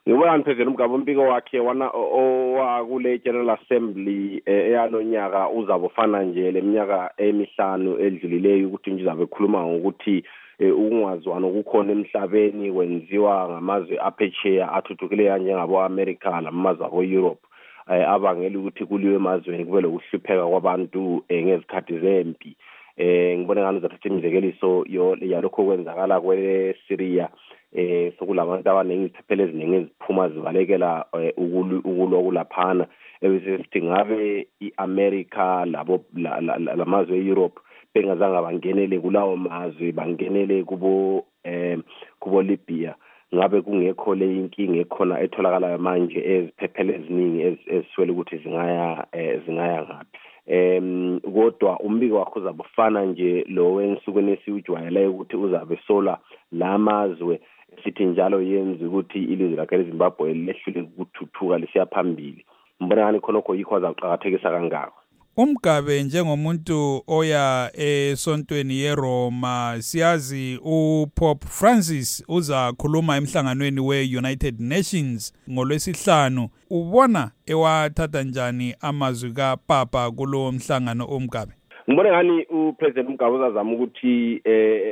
Ngibona President Mugabe umbiko wakhe owakule General Assembly eyanonyaka uzabofana nje leminyaka emihlanu edlulileyo ukuthi nje uzabe ekhuluma ngokuthi ukungazwana okukhona emhlabeni kwenziwa ngamazwe aphetsheya athuthukile njengabo America lamazwe abo Europe abangela ukuthi kuliwe emazweni kube lokuhlupheka kwabantu ngezikhathi zempi. Ngibona ngani uzathatha imizekeliso yalokho kwenzakala kweSyria sokulabantu abaningi iziphephelo eziningi eziphuma zibalekela ukulwa kulaphana ebese sithi ngabe iAmerica lamazwe eEurope bengazange bangenele kulawo mazwe bangenele kubo Libya ngabe kungekho le inkinga ekhona etholakala manje eziphephelo eziningi eziswele ukuthi zingaya ngaphi. Kodwa umbiko wakho uzabufana nje lo wensukwini esiwujwayeleyo ukuthi uzabe sola lamazwe sithi njalo yenza ukuthi ilizwe lakhe leZimbabwe lehlule ukuthuthuka lisiya phambili. Mbona ngani khonokho yikho azaqhakathekisa kangako. Umgabe njengomuntu oya esontweni yeRoma siyazi uPope Francis uzakhuluma emhlanganweni weUnited Nations ngoLwesihlanu. Ubona ewathatha njani amazwi kaPapa kulo mhlangano omgabe? Ngibona ngani uPresident Mugabe uzazama ukuthi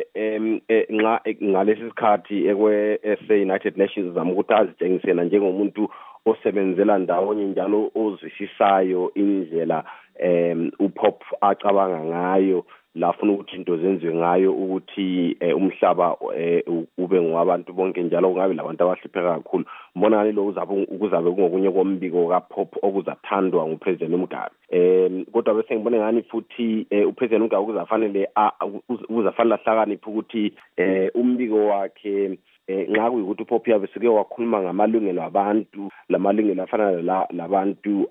ngalesi sikhathi United Nations uzama ukuthi azitshengisela njengomuntu osebenzela ndawonye njalo ozwisisayo indlela uPope acabanga ngayo lafuna ukuthi into zenziwe ngayo ukuthi umhlaba ube ngwabantu bonke njalo kungabe labantu abahlupheka kakhulu. Mbona ngani lo uzabe kungokunye kombiko kaPope okuzathandwa nguPresident Mugabe. Kodwa bese ngibona ngani futhi uPresident Mugabe uzafanele ahlakaniphe ukuthi umbiko wakhe nxa kuyikuthi uPope yabe sike wakhuluma ngamalungelo abantu lamalungelo afana labantu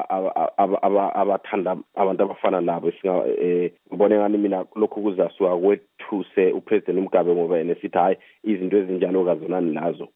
abathanda abantu abafana labo ngibone ngani mina lokho kuzasuka kwethuse uPresident Mugabe ngoba yena sithi hayi izinto ezinjalo kazonani lazo.